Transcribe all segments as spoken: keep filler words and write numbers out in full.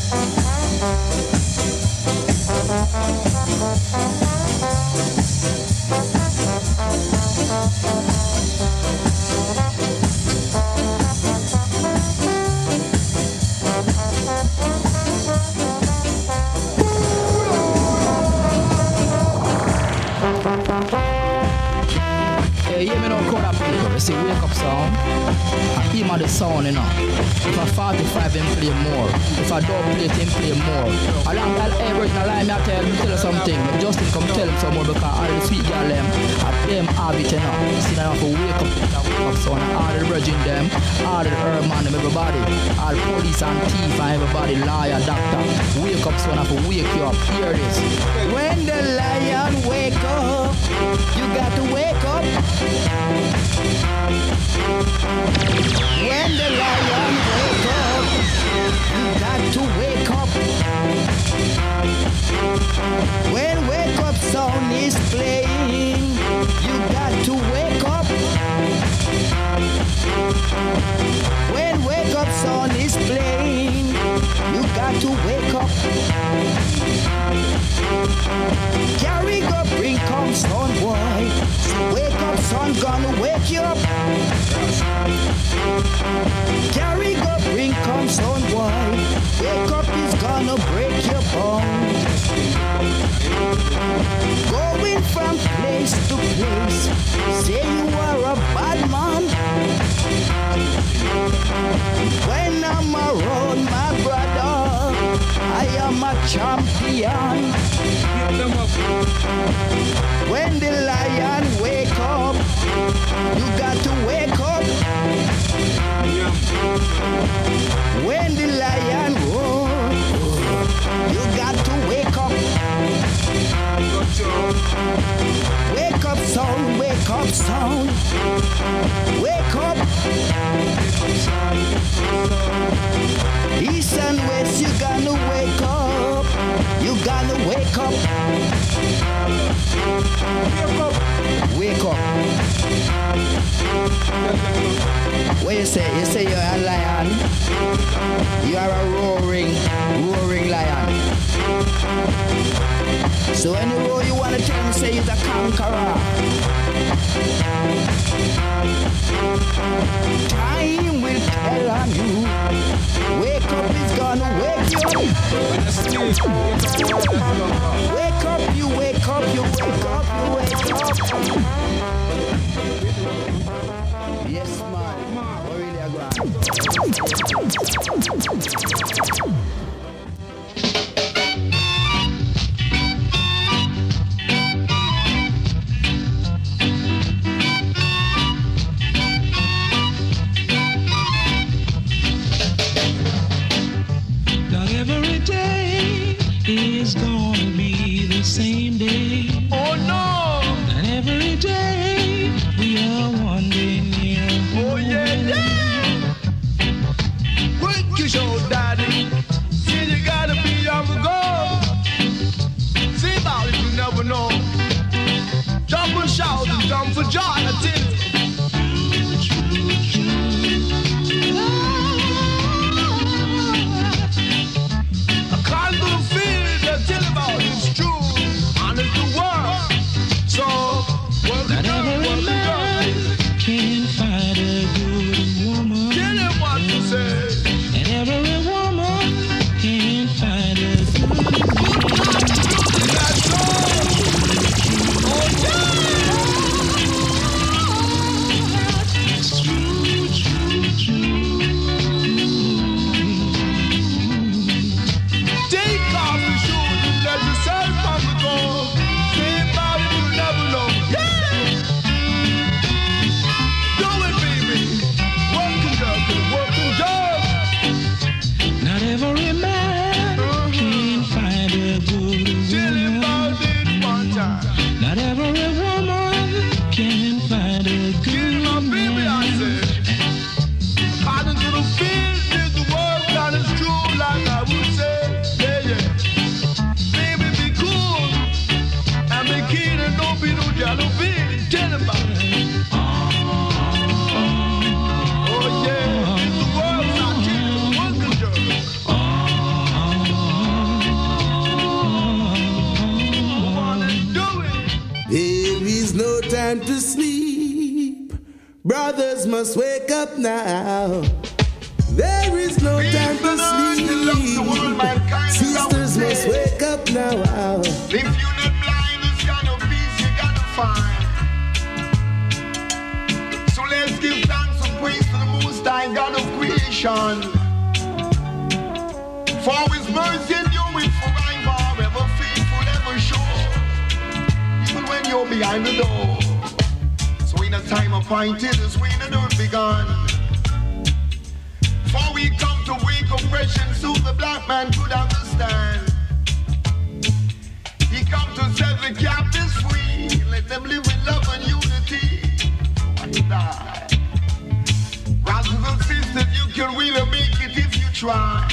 See, wake up sound. Him and the sound, you know. If I forty-five, him play more. If I don't play it, him play more. Along that original line, I tell him, tell you something. Justin come tell him some more because all the sweet girl them, at them have it, you know. See, they have to wake up, wake up sound. All the virgin them, all the herb man them, everybody. All police and thief and everybody, lawyer, doctor. Wake up sound, have to wake you up. Hear this. When the lion wake up, you got to wake up. When the lion wake up, you got to wake up. When wake up sound is playing, you got to wake up. When wake up sound is playing, you got to wake up. Carry go bring come son boy. So wake up son gonna wake you up. Carry go bring come son boy. Wake up is gonna break your bone. Going from place to place, say you are a bad man. When I'm around my brother, I am a champion. When the lion wake up, you got to wake up. When the lion roar, you got to wake up. Wake up sound, wake up sound. Wake up. East and west, you gotta wake up. You gotta wake up. Wake up. What you say? You say you're a lion. You are a roaring, roaring lion. So any roar you wanna tell me, say you're a conqueror. Time will tell on you. Wake up is gonna wake you up. Wake up, you wake up, you wake up, you wake up. Yes, man. What really a grand. Is gonna be the same day. Oh no! And every day we are one day near. Oh yeah, yeah! Work your show, daddy. See, you gotta be on the go. See about it, you never know. Jump and shout and jump for joy. I tell you. Can't find a good woman. Tell him what to say. And every woman time to sleep. Brothers must wake up now. There is no time to sleep. Sisters must wake up now. If you're not blind, it's kind of peace you gotta find. So let's give thanks and praise to the Most High God of creation. For His mercy endureth forever, ever faithful, ever sure. Even when you're behind the door. So in a time appointed, as we in the earth begun. For we come to break oppression, so the black man could understand. He come to set the captives free, let them live in love and unity. And die. Brothers and sisters, you can really make it if you try.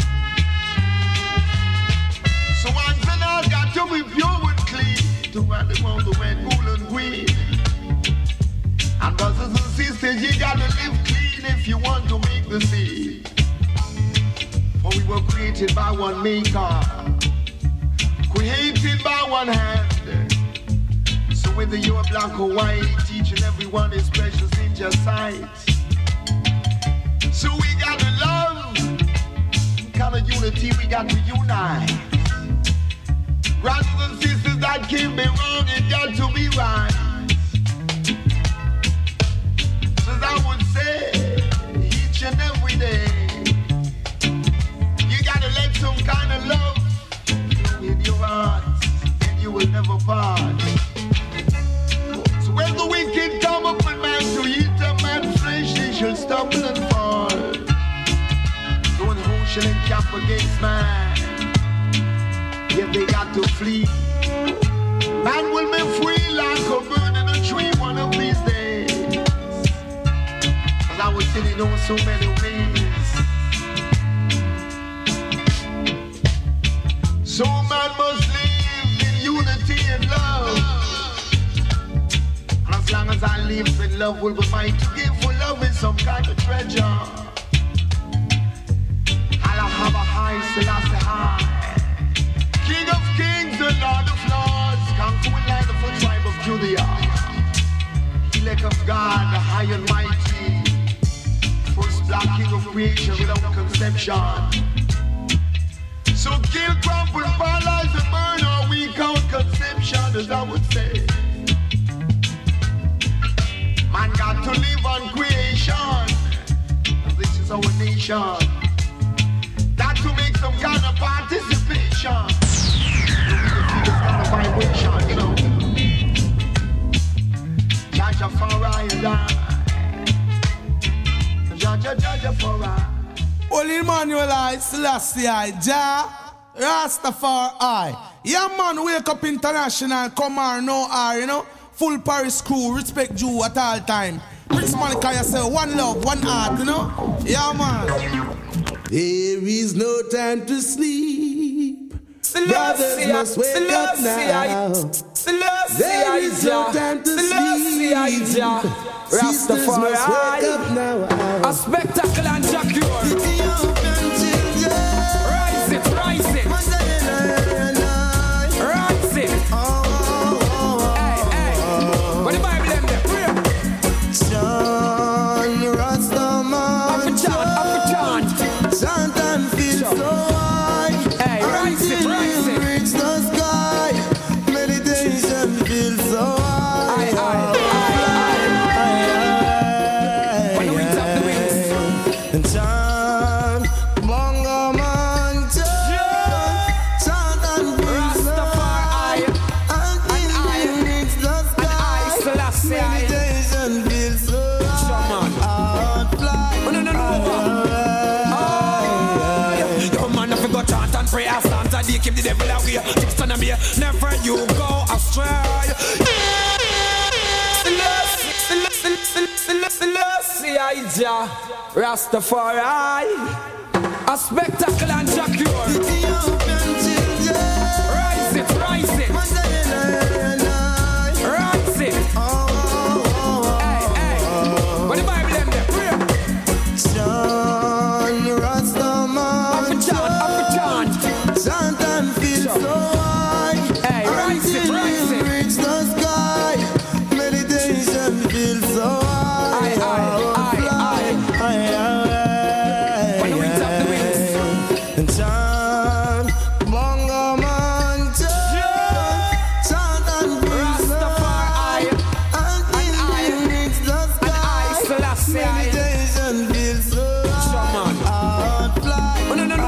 So once and all got to be pure and clean, to run around the red, gold and green. And brothers and sisters, you gotta live clean if you want to make the seed. For we were created by one maker, created by one hand. So whether you're black or white, each and every one is precious in your sight. So we gotta love, kind of unity we got to unite. Brothers and sisters, that can't be wrong, it got to be right. So I would say, each and every day, you gotta let some kind of love in your heart, and you will never part. So when the wicked come up with man to eat a man's flesh, they shall stumble and fall. So when who shall encamp against man? Yet they got to flee. Man will be free like a bird in a tree one of these days. Cause I was telling you so many ways. So man must live in unity and love. And as long as I live in love, will be mine to give. For love is some kind of treasure. I'll have a high, Selassie high. King of kings and Lord of lords, conquering land of the tribe of Judah. Elect of God, the high and mighty, first black king of creation without conception. So kill, crumple, paralyze, and burn, or we count conception, as I would say. Man got to live on creation. This is our nation. Got to make some kind of participation. Vibration, you know. Jaja for I die. Jaja, Jaja for I. Holy Emmanuel I, Selassie I, Jah, Rastafari. Yeah man, wake up international, come on, no R, you know. Full Paris crew, respect you at all time. Prince Malika, you say one love, one heart, you know. Yeah man. There is no time to sleep. Brothers must wake up now. There is no time to sleep. Sisters must wake up now. A spectacle and Jacure. Rise it, rise it. Rise it. Hey, hey. What the Bible them there? John Rastaman. Up a chant, up a chant. Chant and feel so high. Hey, rise it, rise it. Reach the sky. Meditation feels so high. Aye, aye, aye, aye. On the wings of the wings. And chant, bongo man, chant, chant and feel so high. Rastafari, Until you reach the and I, sky. Selassie I. Meditation feels so Shaman. high. Fly. Oh, no, no, no. Yo, man, if you go chant and pray, I stand and they keep the devil away. Just on me, never you go astray. Selassie I, Jah, Rastafari, a spectacle and Jacure. Rise it, rise it. Rise it. Hey, hey. What the Bible them there? Pray. John Rastaman. Up a chant, up a chant. Chant and feel so high. Hey, rise it, rise it. Reach the sky. Meditation. Chant, bongo man, chant, chant and Rastafari, and I reach the sky. Meditation feels so high. Outfly. Oh no no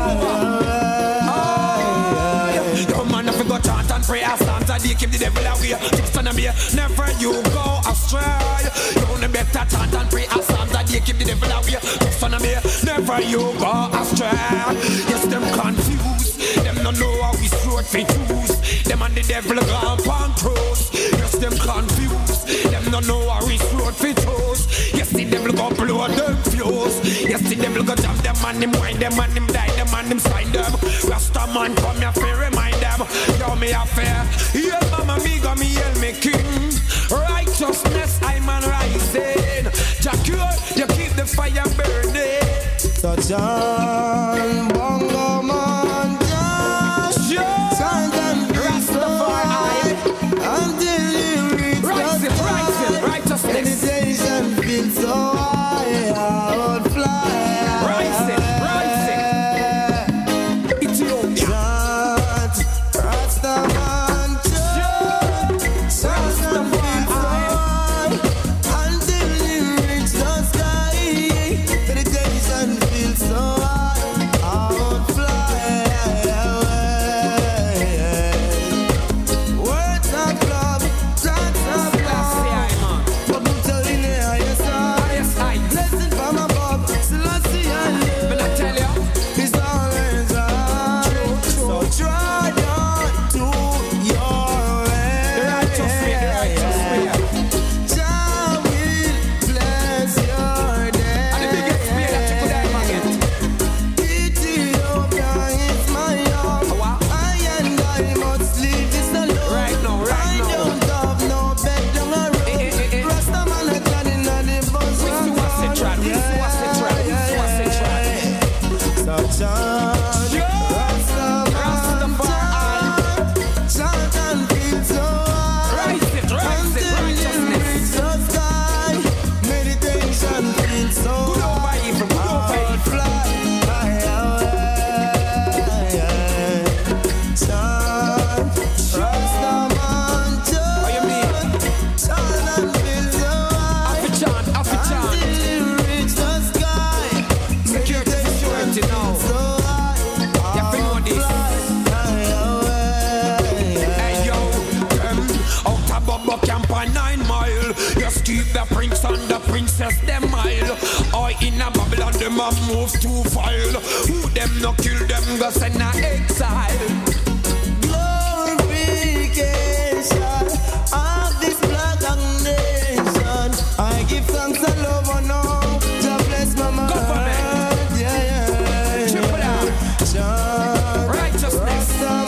no. Yo man, if you go chant and pray, I stand and they keep the devil away. Just on me, never you go astray. You only better chant and pray, I stand and they keep the devil away. Just on me, never you go astray. Yes, them confused. Them no know how we road for choose. Them and the devil gone pan cross. Yes, them confused. Them no know how we road for choose. Yes, the devil go blow them fuse. Yes, the devil go jump them and him wind them and him die them and him sign them. Rasta man come here for remind them. Yo me a fair. Yeah, mama me go me yell me king. Righteousness I'm on rising. Jacure, you keep the fire burning. Touch on bongo man, just chant and Rastafari until you reach the sky. Righteousness. Meditation feels so high, outfly. Rise it, rise it. Ethiopia. Chant, Rastaman, chant, chant and feel so high until you reach the sky. Meditation feels so high, outfly. Words of love, chants of love. But I'm telling you, yes, I, Yes, I. blessing from above, Selassie I But I tell you, it's always right. So try not to your way. the righteous way, the righteous way. Jah will bless your day. And the biggest way that you could ever get. Ethiopia is my home. Wow. I and I must leave this alone. Right now, right I now. don't have no bed down the road. Eh, eh, eh, eh. Rasta man a turning on the bus. We see what's the trend, we see what's the trend, we see what's the trend. So chant, Rastafari, chant and feel so high. Rise it, rise it, righteousness. The sky, meditation feels so Good over evil, good over evil. fly away. Chant, Rastaman, What you mean? chant and feel so high. Half a chant, half a chant. Until you reach the sky. Security, security now. So high, You feel know this. fly away. Hey yo, them out of Bubba camp a nine mile. Just keep the prince and the princess them mile. I in a Babylon them a move too file. Who them no kill them go send a exile. Glorification of this black nation. I give thanks and love and all. God bless my mind. Government. Yeah, yeah. Triple R. Chant, Righteousness.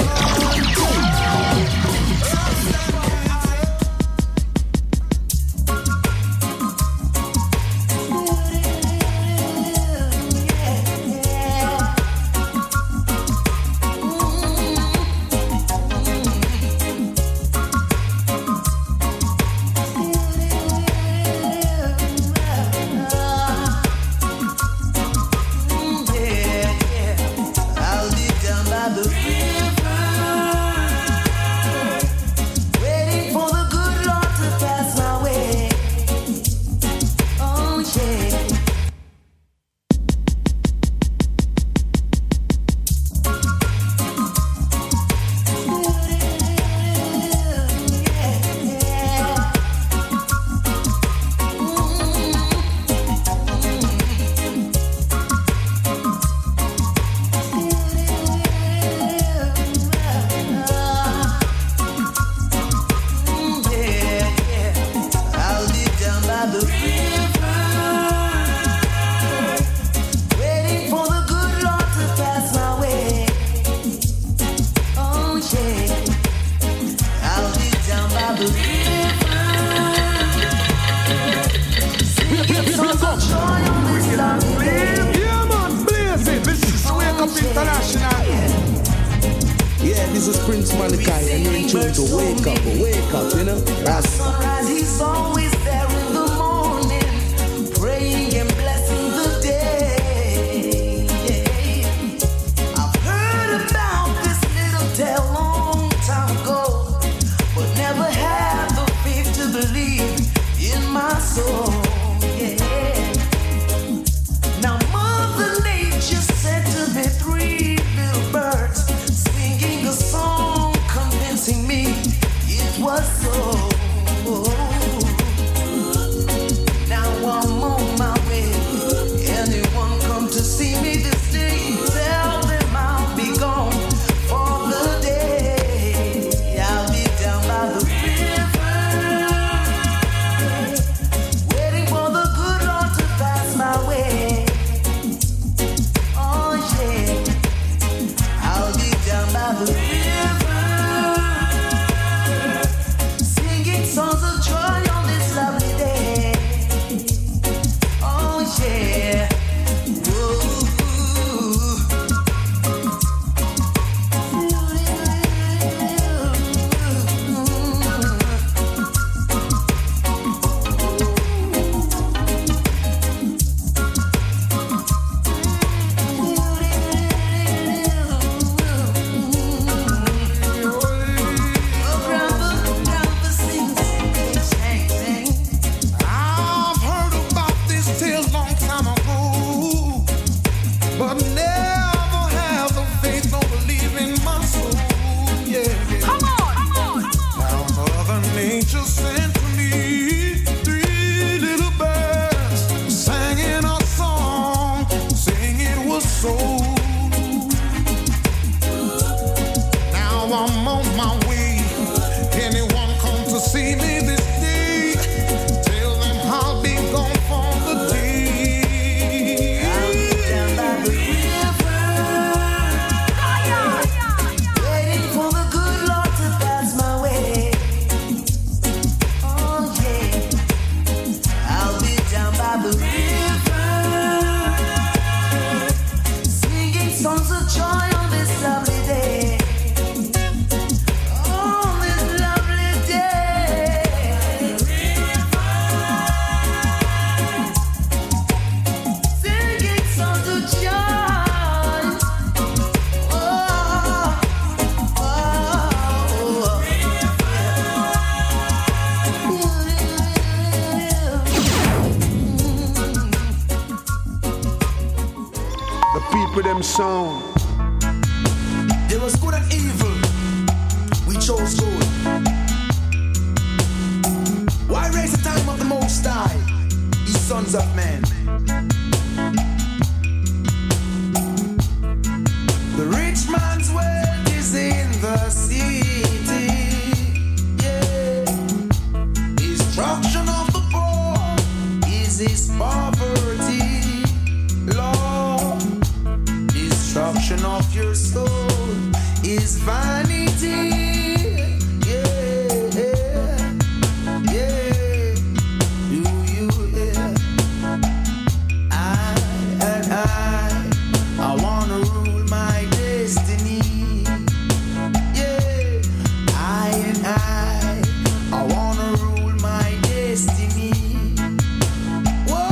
I'll be down by the river, waiting for the good Lord to pass my way. Oh yeah. I'll be down by the river, waiting for the good Lord to pass my way. Oh yeah, I'll be down by the river. Singing songs of joy on this lovely day. Yeah, man, blaze it. This is Wake Up International. Yeah, this is Prince Malachi, and you're in tune to Wake Up, Wake Up, you know? That's Sunrise, he's always there in the morning, praying and blessing the day. I've Songs of joy on this lovely day. On this lovely day. Singing songs of joy. Oh, oh, The people them sound. There was good and evil. We chose good. Why raise the time of the Most High, ye sons of men? The rich man's wealth is in the city. Yeah. Destruction of the poor is his poverty. Lord, destruction of your soul is vanity. Yeah, yeah. Do you hear? I and I, I wanna rule my destiny. Yeah, I and I, I wanna rule my destiny. Whoa,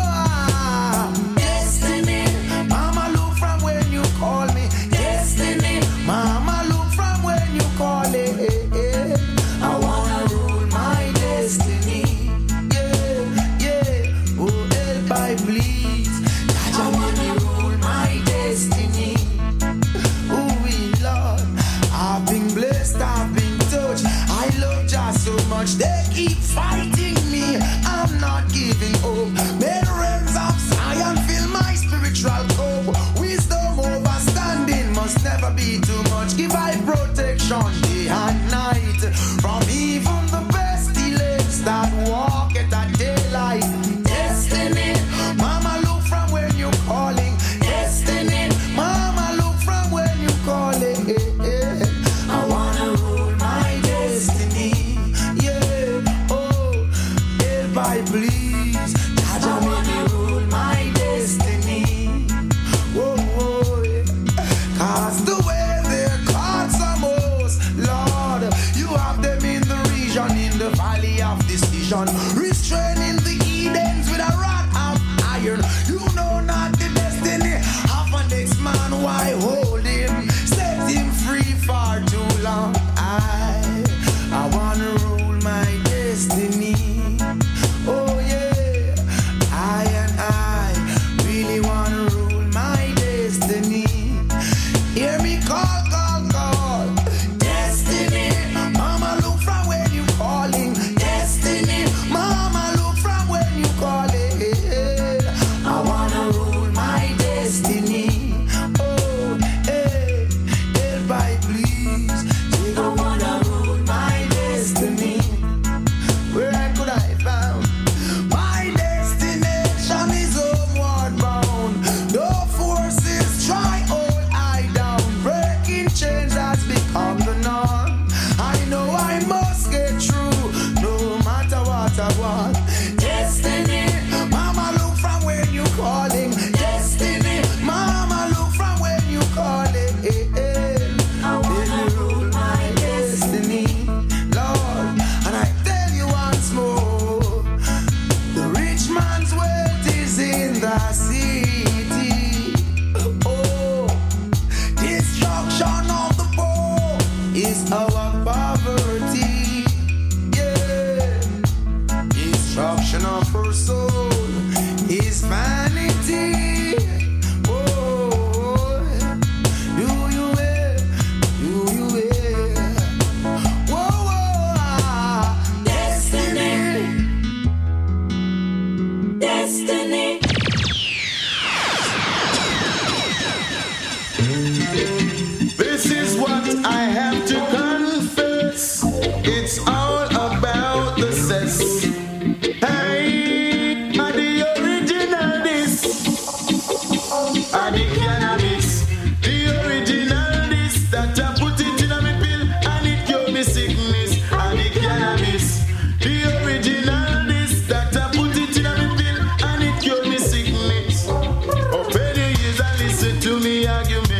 whoa, destiny. Mama, look from when you call me. Destiny. Mama, look from when you call it. I wanna rule my destiny. Yeah, yeah. Oh, help I please. I wanna rule my destiny. Oh, we Lord, I've been blessed, I've been touched. I love just so much. They keep fighting me. I'm not giving up. May the realms of Zion fill my spiritual cup. Wisdom overstanding must never be too much. Give I protection day and night from even the pestilence that walk at a daylight. Destiny, Mama, look from when you're calling. Destiny, Mama, look from when you calling. I wanna rule my destiny. Yeah, oh, help I please. Jaja, make me rule my destiny. Whoa, whoa, yeah. Cause the way they're called some hosts, Lord, you have them in the region, in the valley of decision, restraining the Edens with a rod of iron. You know not the destiny of a next man, why hold him? Set him free for too long. I, I wanna rule my destiny. Oh yeah, I and I really wanna rule my destiny. Hear me call, call, call. Destiny, Mama, look from when you calling. Destiny, Mama, look from when you calling. I wanna rule my destiny. Oh, hey, help I please. I wanna rule my destiny. Where could I found? My destination is homeward bound. No forces try hold I down. Breaking change has become the norm. I know I must get through, no matter what I want. Destiny, Mama, look from when you calling. Destiny, Mama, look from when you calling. I wanna rule my destiny, Lord. And I tell you once more, the rich man's wealth is in the city. Oh, destruction of the poor is our poverty. Yeah, destruction of her soul is vanity. Oh, do you hear? Do you hear? Whoa, whoa, ah. Destiny, destiny. This is what I have to confess. It's all about the cess. Hey, are the original this? Are the cannabis? The original this that I put it in a me pill and it cure me sickness. Are the cannabis? The original this that I put it in a me pill and it cure me sickness. Open your ears and listen to me argument.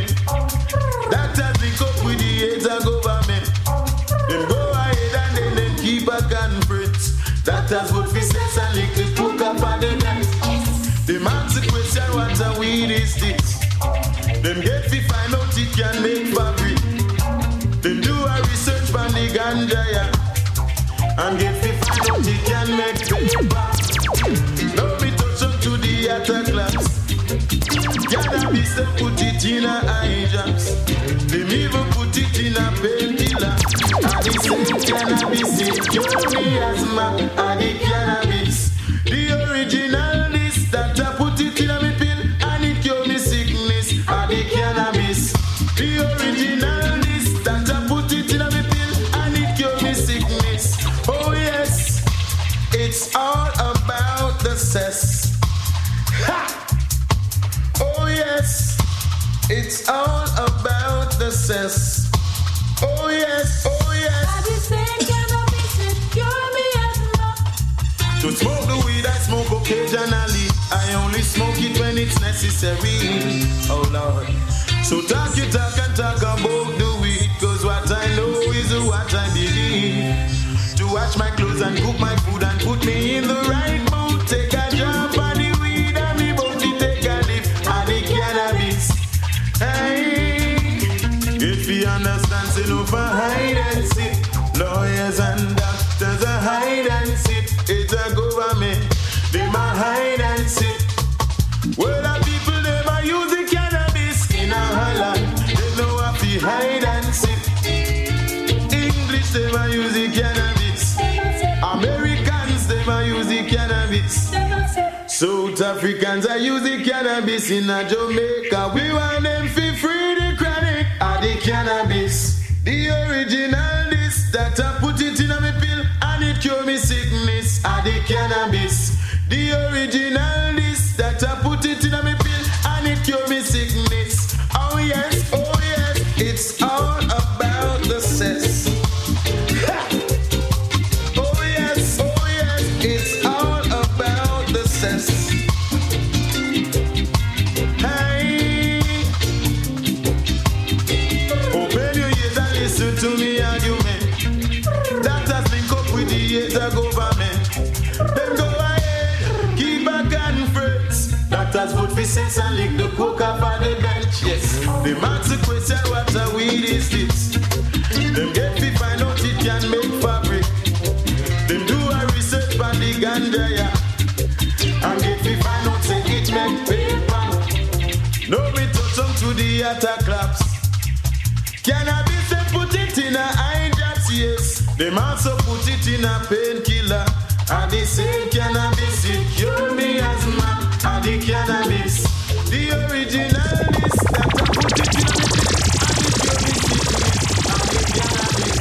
find out it can make fabric. Then do a research on the ganja, yeah. And get fi find out it can make paper. Now me touch up to the other class. Cannabis they put it in a eye drops. Them even put it in a painkiller. And they say cannabis it cure me asthma. And the cannabis, the original this that I put it in a me pill and it cure me sickness. And the cannabis, the original this that I put it in a me pill and it cure me sickness. Oh yes, it's all about the cess. Ha! Oh yes, it's all about the cess. Oh yes, oh yes. I be saying cannabis it cure me asthma. To smoke the weed I smoke occasionally. I only smoke it when it's necessary. Oh Lord. So talk you talk and talk about the weed. Cause what I know is what I believe. To wash my clothes and cook my food and put me in the right mood. Take a drop on the weed and me body take a lift. And the cannabis. Hey, if you understand, say no for hide and seek. Lawyers and doctors are hide and seek. It's a government, they ma hide and seek. Well, the people never use the cannabis in our land. They know how to hide and seek. English never use the cannabis. Americans never use the cannabis. South Africans are using cannabis in a Jamaica. We want them to free the chronic of the cannabis. The original this that I put it in a me pill and it cure me sickness of the cannabis. The original this that I put it in a me pill and it cure me sickness. Oh yes, oh yes, it's all about the cess. Ha! Oh yes, oh yes, it's all about the cess. Hey, open your ears and listen to me argument. That has linked up with the hater government. Then go ahead, keep back and friends. That has put for sense and lick the coke up on the bench. Yes, the man's a question what a weed is this. Them get to find out it can make fabric. Them do a research on the ganja, yeah. And get to find out say it make paper. No me touch them to the other claps. Cannabis they put it in a eye drops, yes. Them also put it in a painkiller. And they say cannabis it cure me asthma. And the cannabis, the original is that I put it in a me and it cure me sickness.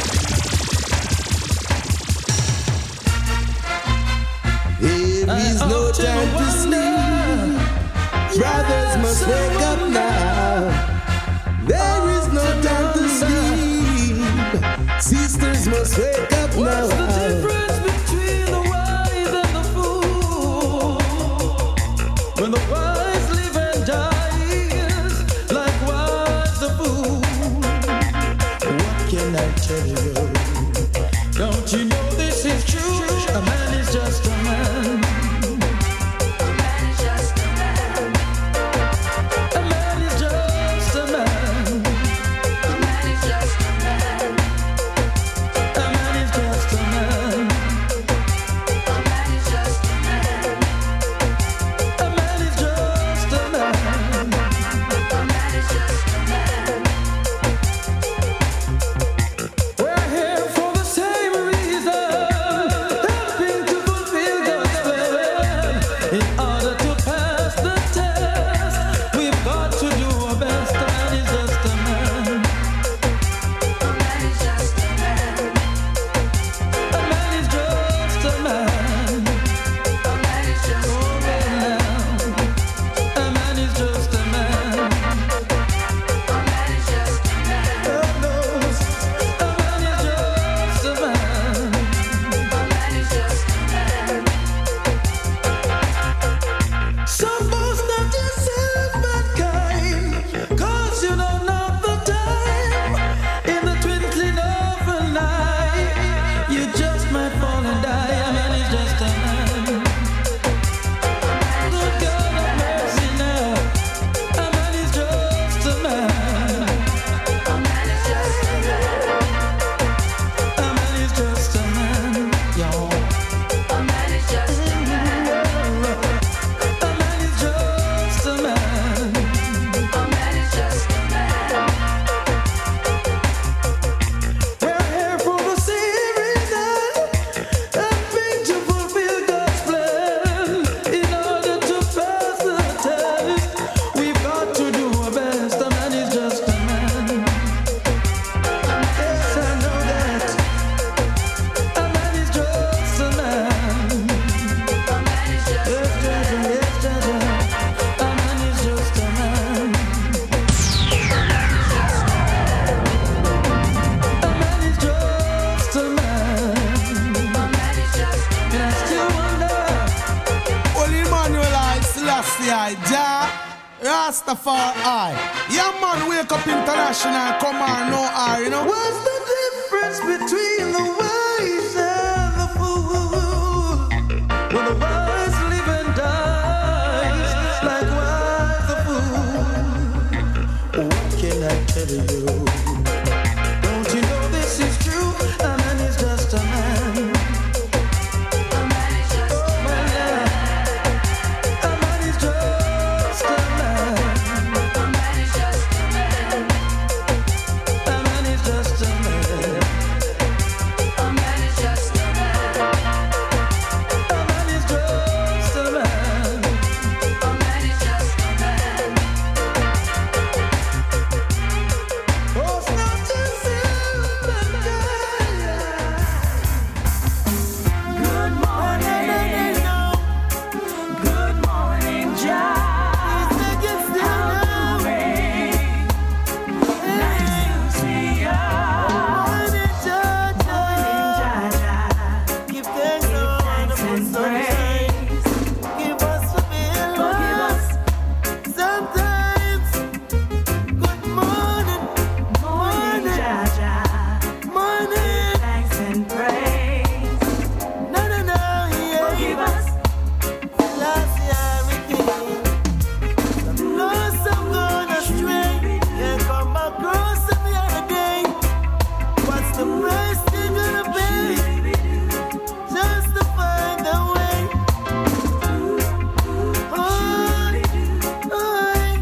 And the cannabis. There is no time to sleep. Brothers must wake up now. There is no time to sleep. Sisters must wake up now. What's the difference between the wise and the fool? When the wise live and die, likewise the fool. What can I tell you? Don't you know this is true? A man is just a man. A man is just a man. A man is just a man. A man is just a man. A man is just a man. A man is just a man. A man is just a man. A man is just a man. We're Rastafari. Yeah, man, wake up international. Come on, no R, you know. What's the difference between the wise and the fool? When the wise live and dies, likewise the fool. What can I tell you? Don't you know this is true? A man is just a man. A man is just a man. A man is just a man. A man is just a man. A man is just a man. A man is just a man. A man is just a man. A man is just a man. Oh, it's not just human kind. Good morning. Good morning, Jah. How great. Nice to see ya. Morning, Jah, Jah. Give thanks and praise. Give us a bill. Sometimes. Good morning. Morning, Jah, Jah. Morning. Thanks and praise. No, no, no, yeah. Forgive us. Last year we came. Lost I'm gone astray. Can't come across every other day. What's the price they're gonna pay? Just to find a way. Oh, oh.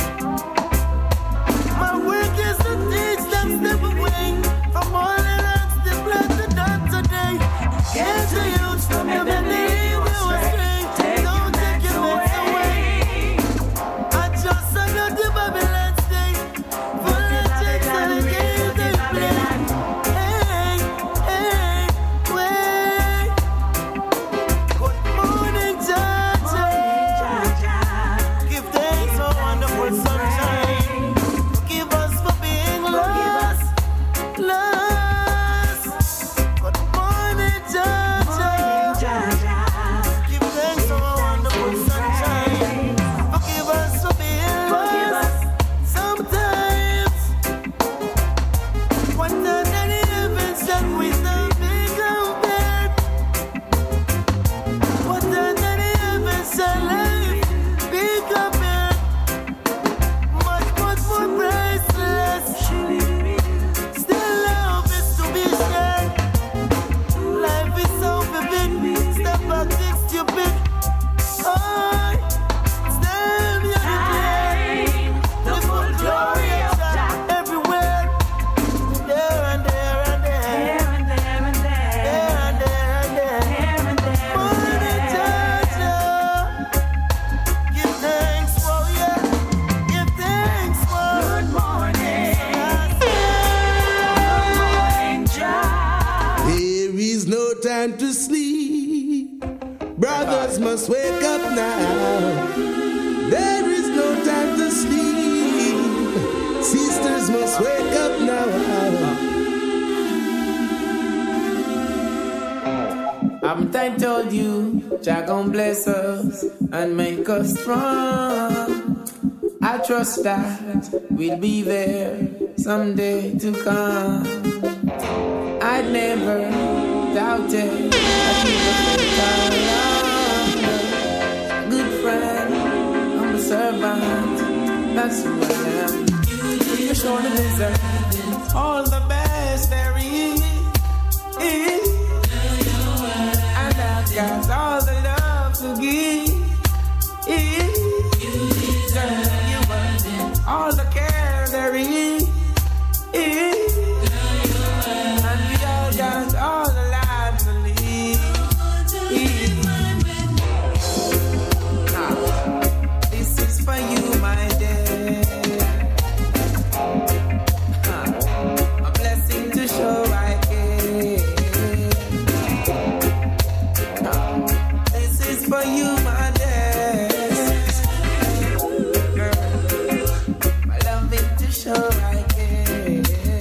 My work is to teach them step away from all the lands they plan to done today. Get the youth from your believe you astray. Don't take your meds away. I just saw the Babylon state. Full of chicks and the games they play. Hey, hey, wait. Good morning, Jah, Jah. Give thanks for wonderful sunshine. Forgive us for being lost, lost. Good morning, Jah, Jah. Give thanks for wonderful sunshine. Forgive us for being lost sometimes. What the daddy heavens that we not be compared. What the daddy heavens that life be compared. Much, much more priceless. Still love is to be shared. Life is so vivid. Step back, think stupid. Oh, stand here to play. The full glory of Jah everywhere. There and there and there. There and there and there. Morning, Jah, Jah. Give thanks for you. Give thanks for. Good morning. Good morning, Jah. There is no time to sleep. Brothers must wake up now. There is no time to sleep. Sisters must wake up now. Haven't I told you, Jah gon' bless us and make us strong? I trust that we'll be there someday to come. I never doubted that you would take our good friend, humble servant, that's who I am. You surely deserve all the best there is. And I've got all the love to give. You deserve all the care there is. And we all got all the life to live. Now, this is for you, my dear. A blessing to show I care. This is for you, my dear. Girl, my loving to show I care.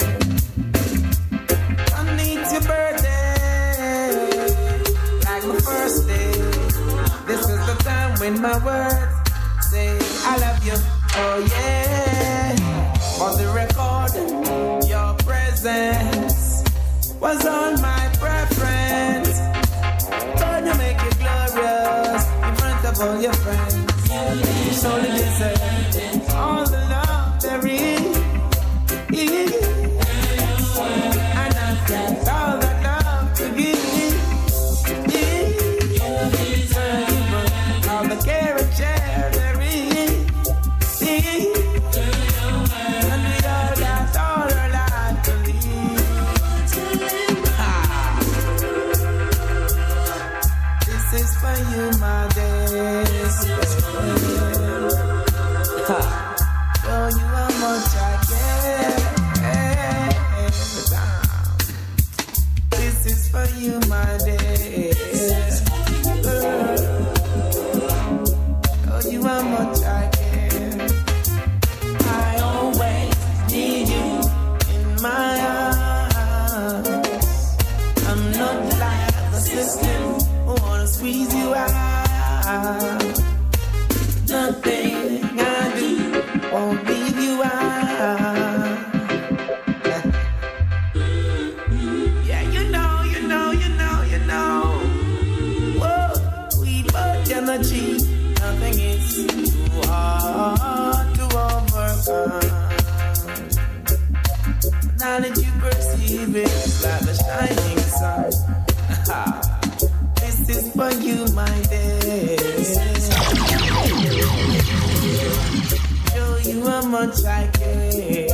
I need your birthday, like my first day. This is the time when my words say I love you. Oh yeah, for the record, your presence was all my preference. Gonna make you glorious in front of all your friends. You surely deserve all the love there is. And I've got all the love to give. You deserve all the care and share there is. And we all got all our life to live. This is for you, my days. Show you how much I care. This is for you, my days. Show you how much I care. I always need you in my arms. I'm not like the system who wanna squeeze you out. Nothing I do won't leave you out. Yeah, you know, you know, you know, you know. Whoa, we both energy. Nothing is too hard to overcome. Now that you perceive it like a shining sun. This is for you, my dear. Show you how much I care.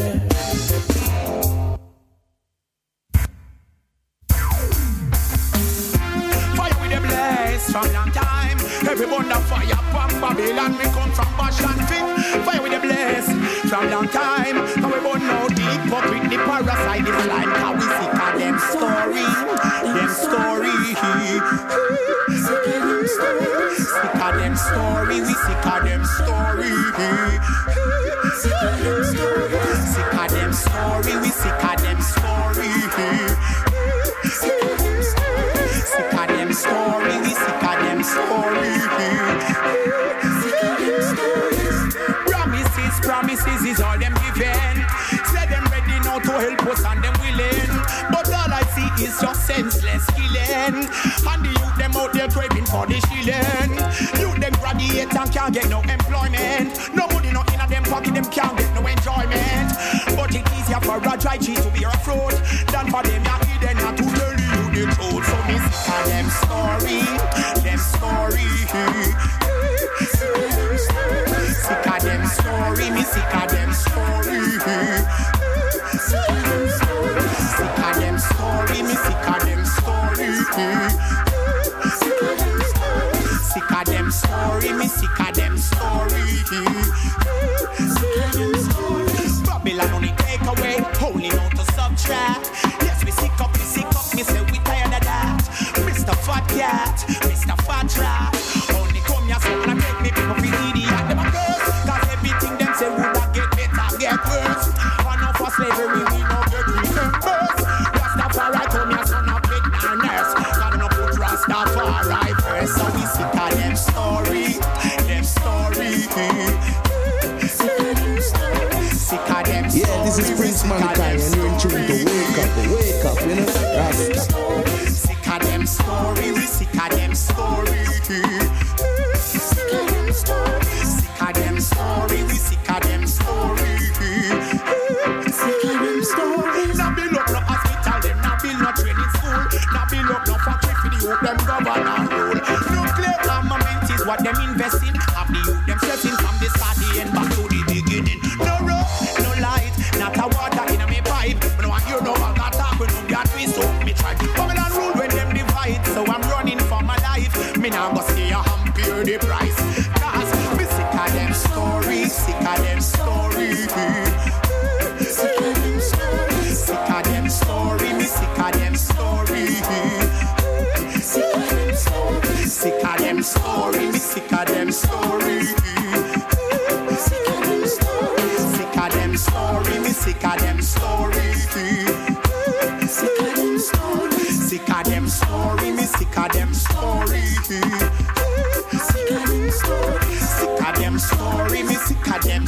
Fire with the blaze from long time. Everyone the fire from Babylon. We come from Bashan Fit. Fire with the blaze from long time. Now we burn out deep but with the parasite is like how we sick of them story. Them story. Sick of them story. We sick of them story. Sick of them story. Sick of them story. We sick of them story. Sick of them story. Sick of them story. We sick of them story. Sick of them stories. Promises, promises is all them given. Say them ready now to help us and them willing. But all I see is just senseless killing. And the youth them out there craving for the shilling. Youth them graduate and can't get no employment. Nobody no in a them pocket them can't get no enjoyment. But it's easier for a dry cheese to be a fruit than for them not hidden not to tell you the truth. So me sick of them story, them story. Sick of them story, me sick of them story. Sick of them story, sick of them story, me sick of them story. Sick of them story, sick of them story, me sick of them story. Sick of them stories. Babylon only take away, only know to subtract. Yes, we sick up, we sick up, me say we tired of that. Mister Fat Cat, Mister Fat Rat. Only come here so and I make me people feel idiot. Them a curse, cause everything them say would not get better, get worse. And now for slavery we no get reimbursed. Rastafari come here so not big nor nurse. Gotta no put Rastafari first. So we sick of them story, them story. Sick of them story, sick of them story. Yeah, this is Prince Mankind and you're in tune to Wake Up, Wake Up, you know, Rasta. Sick of them story, we sick of them story. Sick of them story, sick of them story, we sick of them story. Sick of them story. Now build up no hospital, them now build no training school. Now build up no factory for the youth, them govern and rule. Nuclear armament is what them invest in. Have the youth them stressing from the start the end back to the beginning. No road, no light, not a water in a me pipe. No one you know I got talk when no got me so me try. Babylon rule when them divide, so I'm running for my life. Me now go see a ampere the price. Cause me sick of them story, sick of them story. Sick of them story, sick of them story, me sick of them story. Sick of them story, sick of them story, me sick of them story. Sick of them story, sick of them story, me sick of them story. Sick of them story, sick of them story, me sick of them story. Sick of them story, sick of them story, me sick of them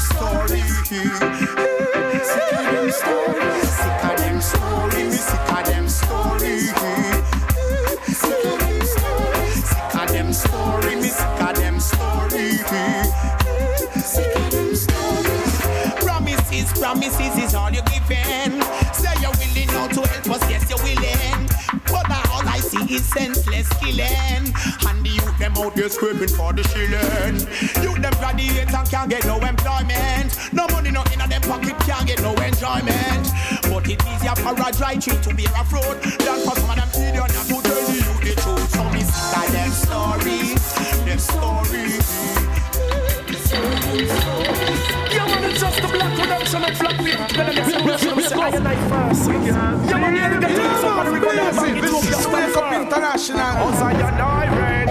Sick of them stories. Sick of them stories. Sick of them stories. Sick of them stories. Sick of them stories. Me sick of them stories. Sick of them stories. Promises, promises is all you're giving. Say you're willing now to help us, yes you're willing. But now all I see is senseless killing. And the youth them out there scraping for the shilling. Youth them graduate and can't get no employment. No money no in them pocket, can't get no enjoyment. But it's easier for a dry tree to bear a fruit than for some of them idiot not to tell the youth the truth. So me sick of them stories, them stories. Yeah, man, it's just a black production of flat beat. Then I get some rest of them say I and I first. Yeah, man, yeah, get to somebody we gonna have it. This is Wake Up International. Cause I and I red.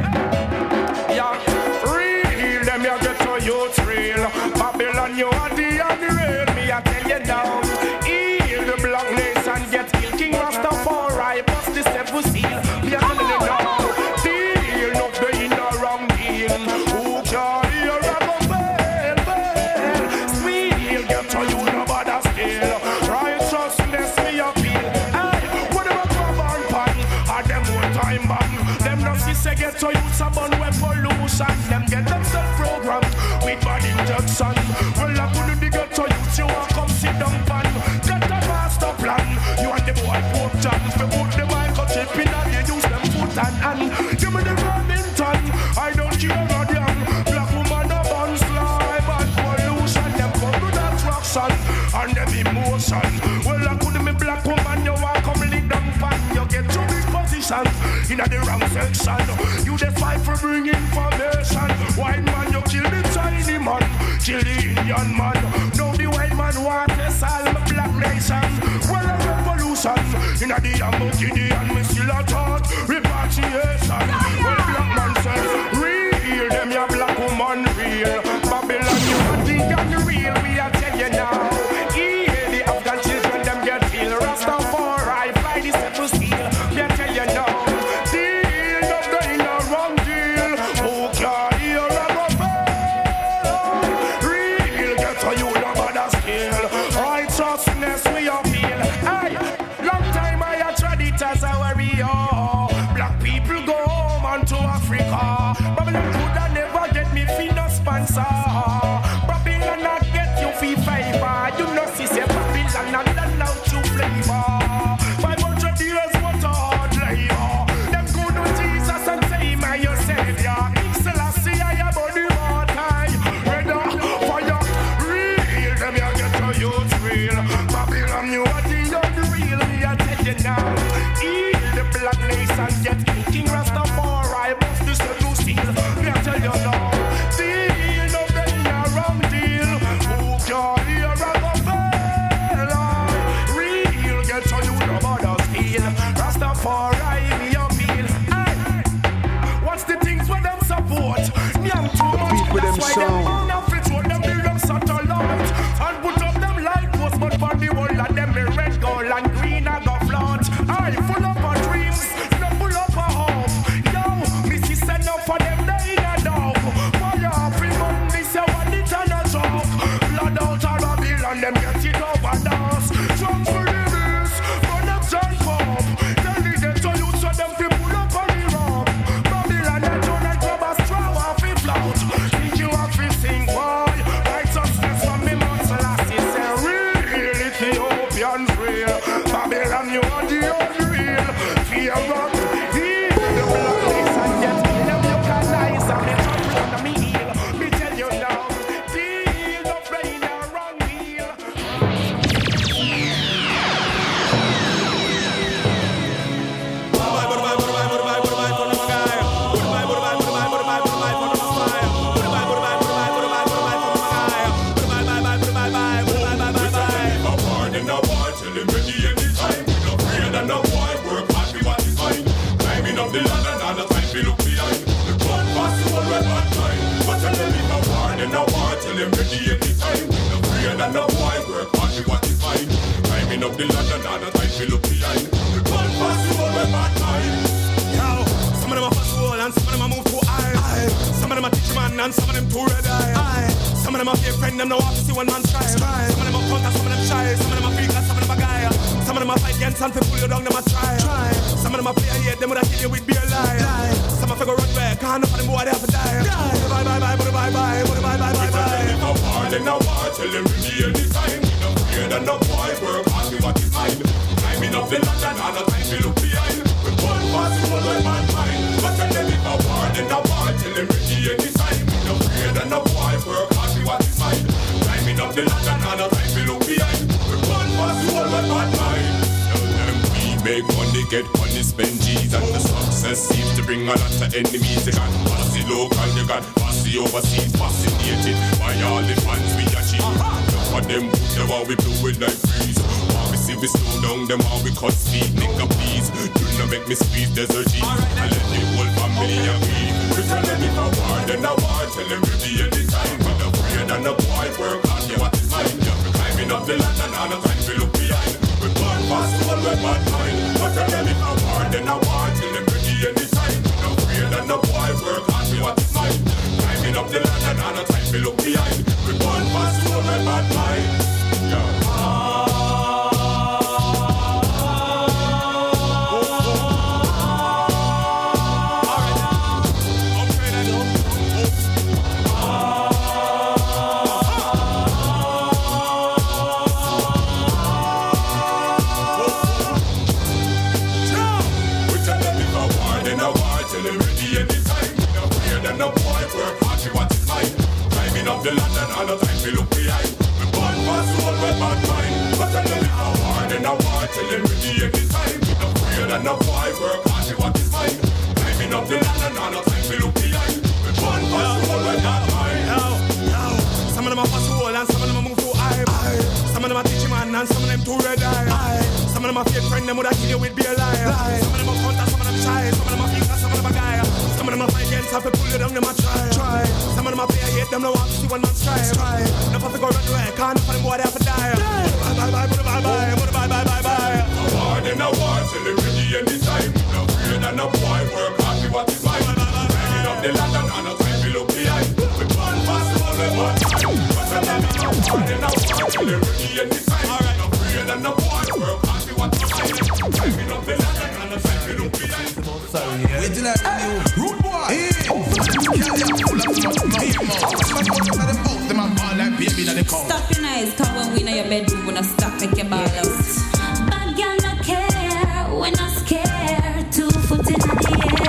Hey, yeah, real them you get to youth real. Babylon you are the and the real. Me I tell you now, heal the black nation get killed. King Rastafari bust the seven seal. Me I tell you now, deal not the in the wrong deal. Who can hear a go fail, fail? Sweet get to you no bother still. Righteousness me appeal. Hey, whatever come on pan, and them one time ban. Them no see say get to you someone with pollution. Them get themselves programmed with bad injection. Well I couldn't get to you, you want come sit down pan. Get a master plan. You and the boy Pope John. We put the microchip in and you use them foot and hand. Give me the Remington. I don't care a damn. Black woman no bun slide, bad pollution. Them come with attraction and them emotion. Well I couldn't be black woman. You want come lead down pan. You get to big position in the wrong section. You just fight for bring information. White man you kill the tiny man, kill the Indian man. Now the white man want to solve the black nation. Well a revolution in the Amogideon. Me still a thought repatriation. Well black man says real, them ya black woman real. Babylon you a think and real. We a tell you now. Heal the Afghan children them get ill. Rastafari fly the seven seal. Me a tell you now. Deal of the in a wrong deal. Who can hear a go fail? Real get to you no bother still. Righteousness we appeal. Hey, long time I a tried it as a warrior. Black people go home and to Africa. Babylon coulda never get me fee no sponsor. Babylon not get you fee favor. You know see say Babylon not done out you flavor. Five hundred years what a hard labor. Them go to Jesus and say him and your savior. Selassie I a body water. Red fire real. Them you get to youth real. Babylon you are the unreal. Me a tell you now. Heal the black nation get King Rastafari bust the seven seal. Me a tell you now. Deal no then a wrong deal. Who can hear a go fail? Real get to you no bother steal. Rastafari me appeal. Hey, what's the things where them support? Nyam too much. That's why them own a fit what them build up satellite and put up them light posts, but for the whole of them me red, gold and green I go flaunt. I full up of dreams, no full up of hope. Yo, me see send up for them they in a dog. Fire off in Monday, say one it and a joke. Blood out of Babylon, them get it overdose. Jump for the beast, burn up John Pope. Tell me they to you so them fi pull up on the rope. Babylon they turn and grab a straw off it float. Think you have to sing, boy. Righteousness from me mouth, Selassie say real Ethiopians real. Babylon you are the unreal. Fear rock, heal the black nation get them you can nice and me trample under me heel. Me tell you now, deal no brain a wrong deal. Up the land and all the time we look behind. We call fast to all bad mind. Yo, some of them are fast wall and some of them are move too high. Some of them are teach man and some of them too red eye. Some of them are fake friend, them no want to see one man strive. Some of them are counter, some of them and to pull you down, them a try. try. Some of them a play hate, them would a kill you with beer lie. lie. Some a figure run back, can't enough of them boy they have to die. die. Bye bye bye, bye bye bye, bye bye bye bye bye. If a war, then a war, tell them ready anytime. We don't fear that no boy work hard with what is mine. Climbing up the ladder, and no time to look behind. With one pass, you will like mankind. But tell them if a war, then a war, tell them ready anytime. We don't fear that no boy work hard with what is mine. Climbing up the ladder, and no time to look behind. With one pass, you will like mankind. Make money, get money, spend G's. And the success seems to bring a lot of enemies. You got bossy local, you got bossy overseas. Fascinated by all the fans we achieve. Look for them good, they want we blow it like freeze. While we see we slow down, them all we cut speed. Nigga please, do not make me squeeze desert G. I let the whole family agree. We tell them if I war, then I war. Tell them ready anytime. With the afraid and the boy work hard, yeah, what is mine? Yeah, we're climbing up the ladder and all the time we look behind. We burn fast, all with bad mind. But I tell him a war, then I war till them ready anytime. No fear that no boy work hard for what is mine. Climbing up the ladder and no time to look behind. We burn fast, all with bad mind. Yeah. The land and all the time we look behind. We born fast, all with bad mind. But I tell you a war, then a war till them ready anytime. We no fear that no boy work hard to what is mine. Climbing up the land and all the time we look behind. We born fast, all with bad mind. Yo, yo. Some of them are fast wall and some of them are move too high. Some of them are teaching man and some of them too red eye. Some of them are fake friend, them would have kill you with beer lie. Some of them are front and some of them shy. Some of them are fake and some of them are guy. Some of them are fight against, have to pull you down, them a try. try. Some of them are play, I hate them, no want to see one man strive. strive. No have to go run away, can't for them boy they have to die. Bye bye bye, bye bye bye, bye bye bye bye. A war, then a war, till they ready anytime. No fear that no boy work hard to what is mine. Climbing up the ladder and no time we look behind. We burn fast, all the one time. But I tell them a war, then a war, till they ready anytime. No fear that no boy work hard to what is mine. Climbing up the ladder and no time we look behind. Sorry, yeah. Wait till I tell you. Rude boy. Hey. Stop your noise, cause when we in your bedroom, we don't stop, make your ball out. Bad girl no care, we not scared. Two foot in the air,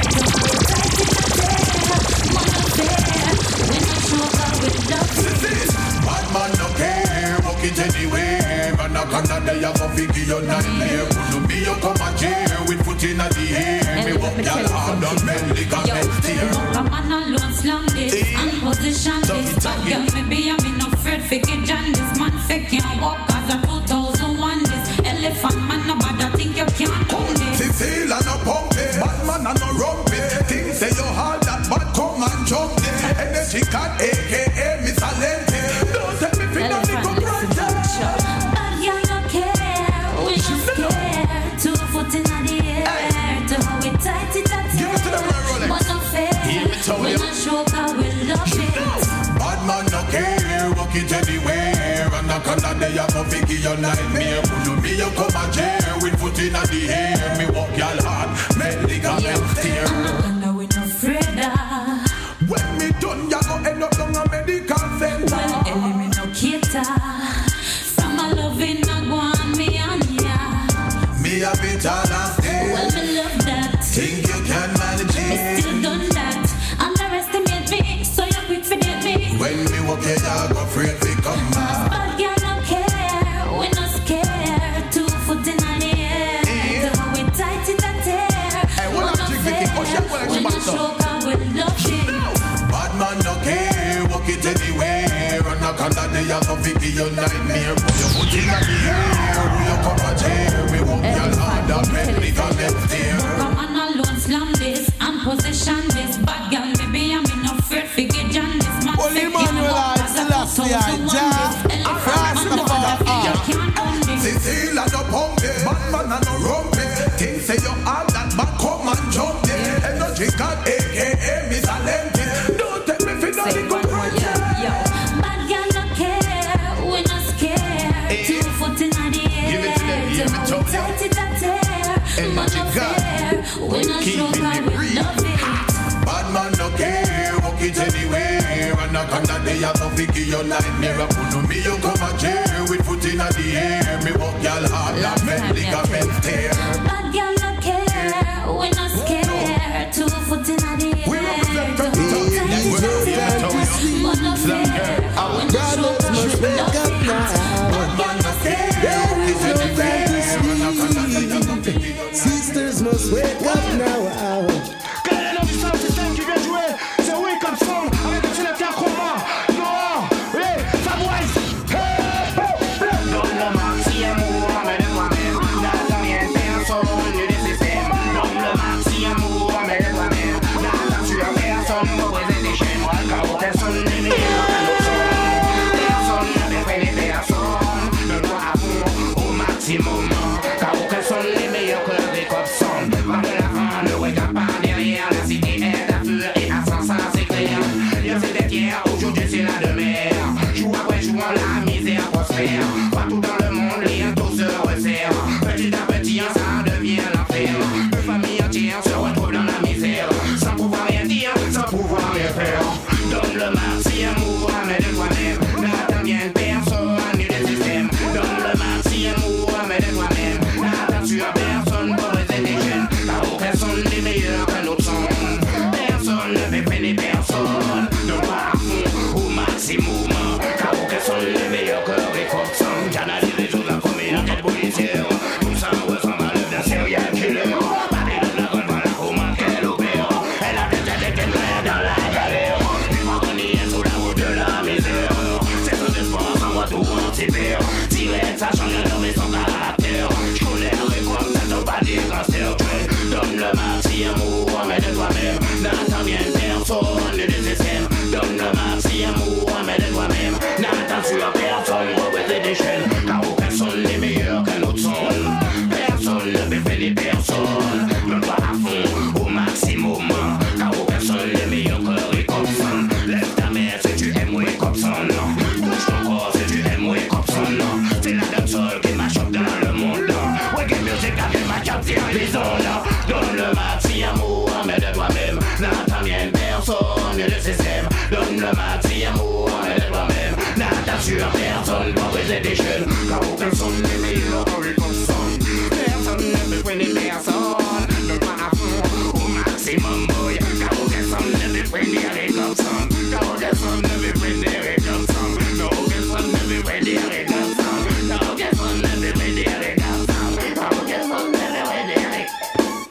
don't be tight in the air. Man no fair, we not show cause we love. Bad man no care, walk it anywhere. Man no can day have a figure your nightmare. Could be you come a chair with foot in the air. Me walk your hard on men, ligament tear. Come on alone, slam this and position this. Bad girl maybe I'm in no afraid fake John this man fake can't walk as a two thousand one this elephant man no bad I think you can't hold it. See feel and no pump it, bad man and no rump it. Things say you hard that bad come and jump it. Energy can A K A Miss Alente. Don't tell me fit on the compression. Bad girl no care, we not scared. Two foot in the air, to how we tight it at give it to them and roll it. But no fair, we not show cause we love it. Bad man no care, walk it anywhere. And I can't day have a figure your nightmare. Pull me you come a chair with foot in the air. Me walk y'all hard, make ligament tear. And I we not afraid of. When me done, ya go end up down a medical center. Well, Ellie me no cater. From a loving no go on me and ya. Me a bit all of it. Well, me love that. Think you can manage it. Me still done that. Underestimate me, so you quick forget me. When me walk here, ya go afraid to come back. Bad girl no care, we no scared. Two foot in the air, yeah. So we tight it and tear. Hey, what up, Jig Vicky? Push up, what we no show cause we love it. Bad man no care, walk it anywhere. And I can't day ya go figure your nightmare. Put your foot in the air, who you come a chair. Me walk your hard and make ligament tear. Come on alone, slam this and position this. Bad girl, maybe I'm in no fear. Figure John this man. Only Emmanuel I Selassie I Jah Rastafari. Cecile and no pump it, bad man and no rump it. Things say you all that bad come and jump it. Energy got A K A Miss Alente. Don't take me for nothing good project. Bad girl no care, we no scared. Two foot in the air, give it to them, give it to them. figure your nightmare. I put on me, you come a chair with foot in the air. Me walk y'all hard, la men, ligament tear. Bad girl not care, we not scared. Two foot in the air. We represent from the top. But no fear, our brothers must wake up now. bad girl not scared. Sisters must wake up now. Partout dans le monde, les dos se resserrent. Petit à petit, ça devient l'enfer. Une famille entière se retrouve dans la misère. Sans pouvoir rien dire, sans pouvoir rien faire. Donne le maxi amour, mais de toi-même. N'attends bien personne, ni des systèmes. Donne le maxi amour, mais de toi-même. N'attends sur personne pour briser tes chaînes. Car personne n'est meilleur que l'autre son. Personne ne fait peiner personne. Donne-toi à fond, au maximum. Car personne n'est meilleur que les cops. J'analyse les choses à première enquête policière. Tout ça ressemble à l'œuvre d'un serial killer. Parler de la bonne, voilà comment qu'elle opère. Elle a peut-être des témoins dans la galère. Vivre renié sous la route de la misère. C'est un espoir sans moi tout anti-père. Tirette, sachant le nom et son caractère. J'connais le comme ça ne pas dire cancer. Donne le maxi amour, mais de toi-même. N'attends bien personne ne désespère. Donne le maxi amour, mais de toi-même. N'attends sur personne pour briser des chaînes. Car personne n'est meilleur qu'un autre son. Personne ne peut faire des personnes. Donne-toi à fond, au maximum. Car personne n'est meilleur que les cops. Lève ta main si tu aimes les cops. Bouge ton corps si tu aimes les cops. C'est la dancehall qui m'achoppe dans le monde. Reggae music avec ma capture les ondes. Donne le maxi amour, mais de toi-même. N'attends bien personne de système. Donne le maxi amour, mais de toi-même. N'attends sur personne pour briser des chaînes. Car personne n'est meilleur que les cops. Personne ne peut freiner personne. Donne-toi à fond, au maximum, boy. Car personne ne peut freiner les cops. Car personne ne peut freiner les cops. Non, personne ne peut freiner les cops. Non, personne ne peut freiner les cops. Car personne ne peut freiner les cops.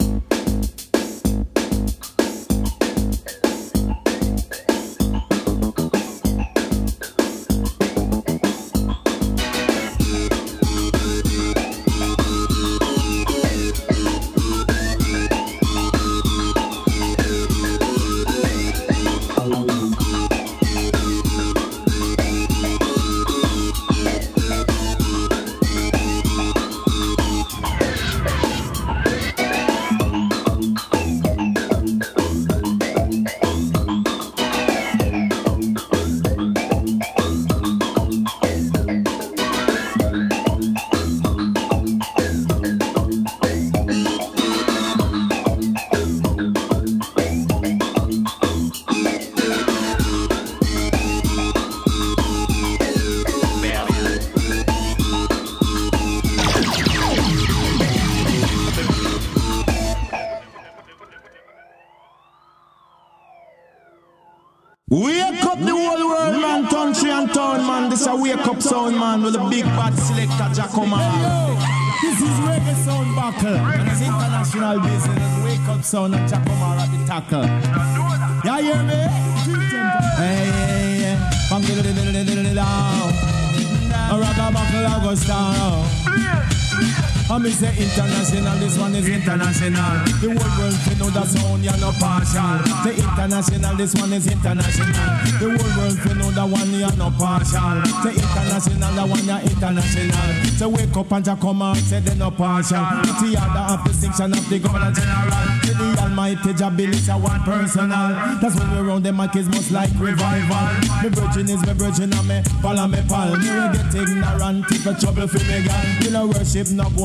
Wake up the whole world, man, country and town, man. This a wake up sound, man, with a big bad selector, Giacomo. This is reggae sound buckle, and it's international business. Wake up sound and Giacomo at the tackle. Yeah, hear me? Hey, hey, hey. Bang, diddle, diddle, diddle, diddle, down. A ragga buckle, I go star. I me say international, this one is international. The whole world can know that sound, you're not partial. The international, this one is international. The whole world can know that one, you're not partial. The international, that one, you're international. So wake up and just come out, say they're not partial. It's the other of the distinction of the governor general. To the almighty ability, one personal. That's when we round the mic is most like revival. My virgin is my virgin and me, follow me pal. Me will get ignorant, take a trouble for me, girl. You know worship, no gold.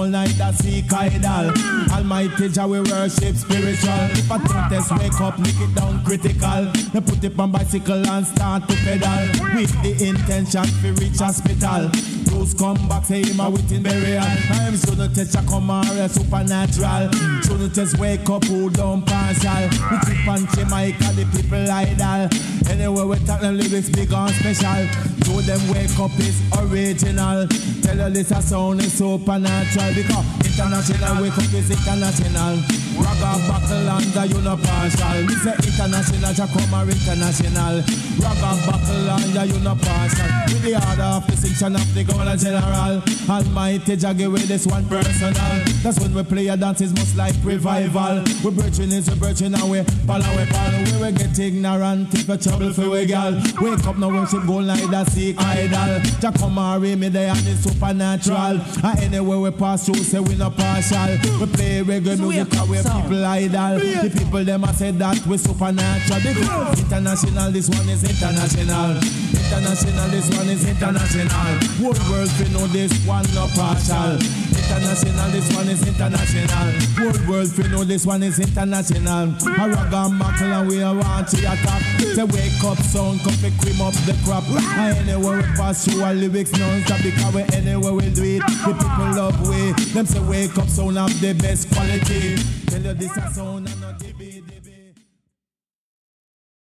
night that seek idol. Almighty Jah we worship spiritual. If a test wake up, lick it down critical. They put it on bicycle and start to pedal. With the intention to reach hospital. Those come back say him a within burial. I'm shouldn't touch a come a supernatural. Shouldn't just wake up who don't partial. We keep on Jamaica the people idol. Anyway we talk them lyrics big and special. Show them wake up is original. Tell you this a sound is supernatural. Because international wake up is international. Ragga buckle under you no partial. We say international Jah come a international. Ragga buckle under you no partial. With the order of the section of the Governor General. Almighty Jah give with this one personal. That's when we play a dance is most like revival. We birching is we birching and we pal and we pal. We will get ignorant if we trouble for we gal. Wake up now worship go like that seek idol. Jah come and read me there and it's supernatural. And anywhere we pass through say we no partial. We play reggae music and we people idol. The people them a say that we supernatural. Because international this one is international. International this one is international. Whole world we know this one no partial. International this one is international. Whole world we know this one is international. A rag and buckle and we a want to attack. Say wake up sound come to cream up the crop. And anywhere we pass through our lyrics non-stop. Because we anywhere we do it the people love we. Them say wake up sound have the best quality. Tell you this a sound and not the